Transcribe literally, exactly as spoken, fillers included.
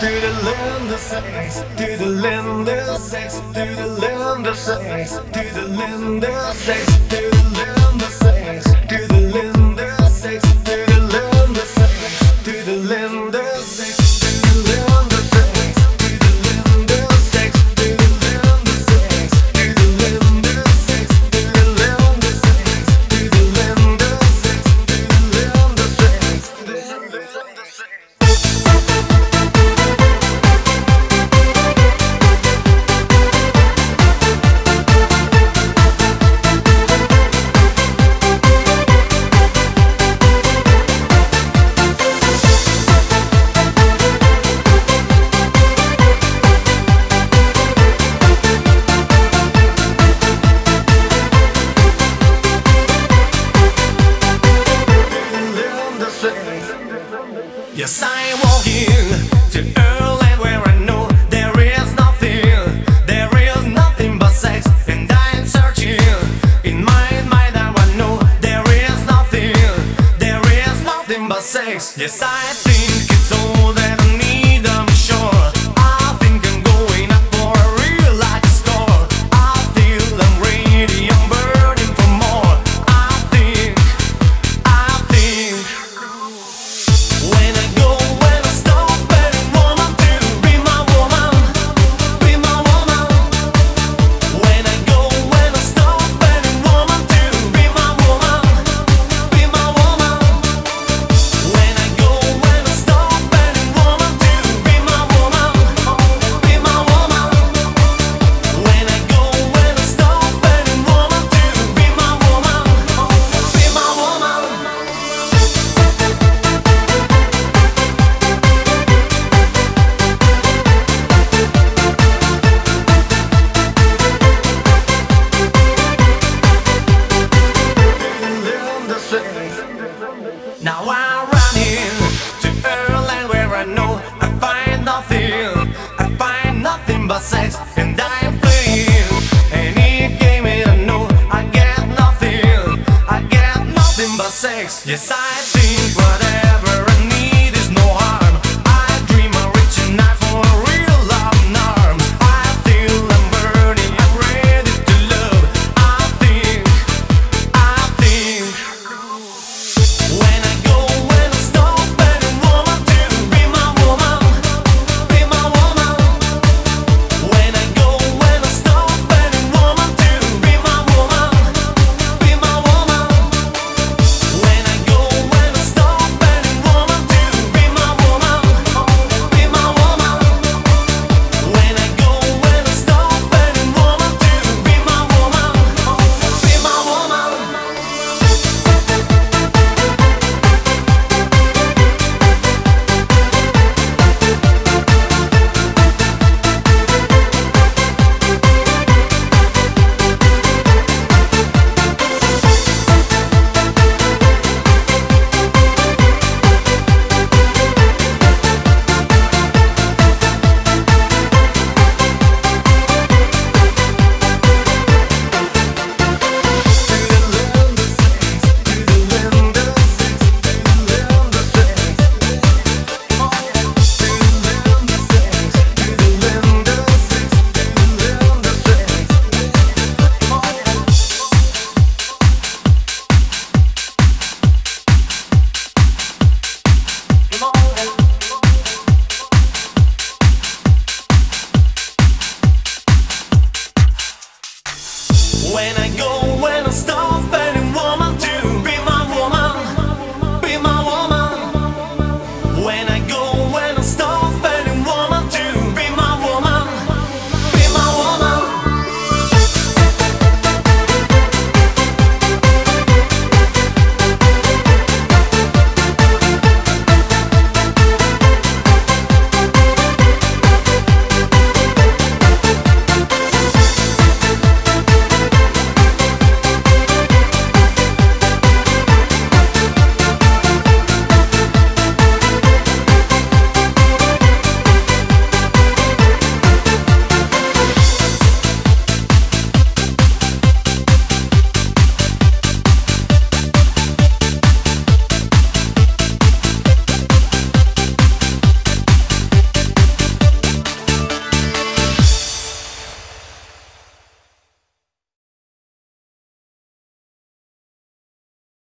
to the land of sex, to the land of sex, to the land of sex, to the land of sex, to the land of sex, to the land of sex, to the land of sex, to the land of sex, to the land of sex, to the land of sex, to the land of sex, to the land of sex, to the land of sex, to the land of sex, to the land of sex, to the land of sex. Yes, I walk in to a land where I know there is nothing, there is nothing but sex, and I'm searching in my mind. Now I know there is nothing, there is nothing but sex. Yes, I think it's all that I need, I'm sure. I think I'm going up for a real life score. I feel I'm ready, I'm burning for more. I think, I think when I go, when I stop, any woman to be my woman, be my woman. When I go, when I stop, any woman to be my woman, be my woman. When I go, when I stop, any woman to be my woman, be my woman. When I go, when I stop, any woman to be my woman, be my woman. Now I'm running to a land where I know I find nothing, I find nothing but sex, and I'm playing any game and I know I get nothing, I get nothing but sex. Yes, I feel